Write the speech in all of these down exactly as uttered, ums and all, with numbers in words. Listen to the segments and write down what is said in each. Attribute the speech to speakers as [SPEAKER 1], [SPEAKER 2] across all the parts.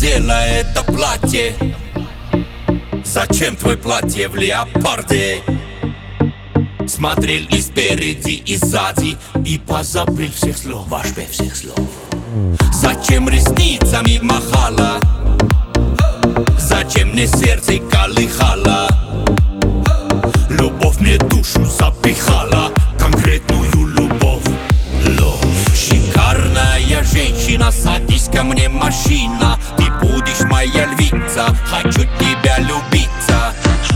[SPEAKER 1] надела это платье? Зачем твое платье в леопарде? Смотрел и спереди, и сзади, и позабыл всех слов, вообще всех слов. Зачем ресницами махала? Зачем мне сердце колыхала? Любовь мне душу запихала, конкретную любовь. Лов. Шикарная женщина, садись ко мне, машина. Ты будешь моя львица, хочу тебя любиться.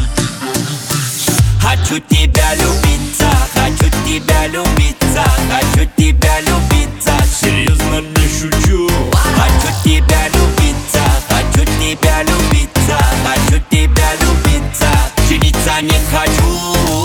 [SPEAKER 1] Хочу тебя любиться, хочу тебя любиться, хочу тебя любиться. Серьезно не шучу. Хочу тебя любиться, хочу тебя любиться, хочу тебя любиться. Жениться не хочу.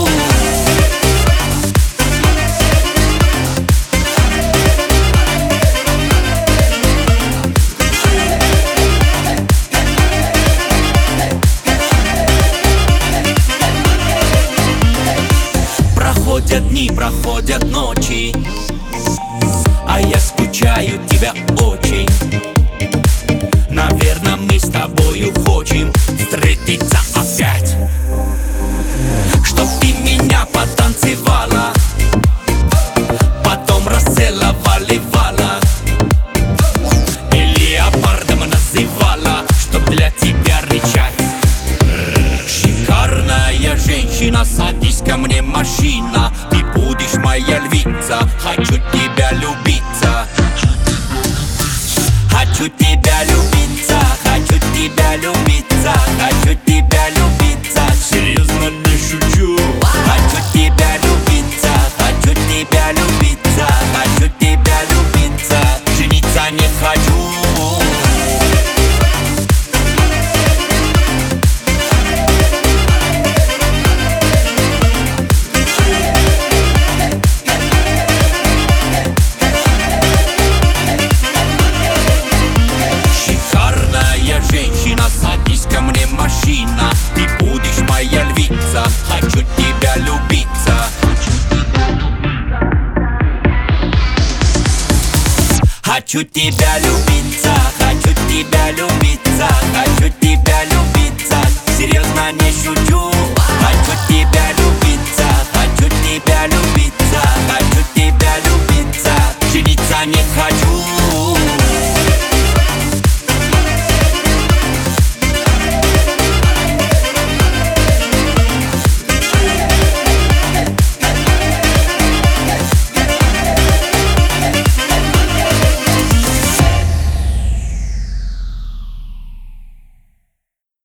[SPEAKER 1] Проходят дни, проходят ночи, а я скучаю тебя очень. Наверное, мы с тобою хотим встретиться опять, чтоб ты меня потанцевала, потом расцеловала-вала, и леопардом называла, чтоб для тебя рычать. Шикарная женщина, садись ко мне, машина. Ты будешь моя львица, хочу тебя любиться. Хочу тебя любиться, хочу тебя любиться, хочу тебя любиться. Серьезно не шучу. Хочу тебя любиться, хочу тебя любиться, хочу тебя любиться. Жениться не хочу. Садись ко мне, машина. Ты будешь моя львица, хочу тебя любиться. Хочу тебя любиться, хочу тебя любиться, хочу тебя любиться. Серьезно не шучу. Хочу тебя любиться, хочу тебя любиться, хочу тебя любиться. Жениться не хочу.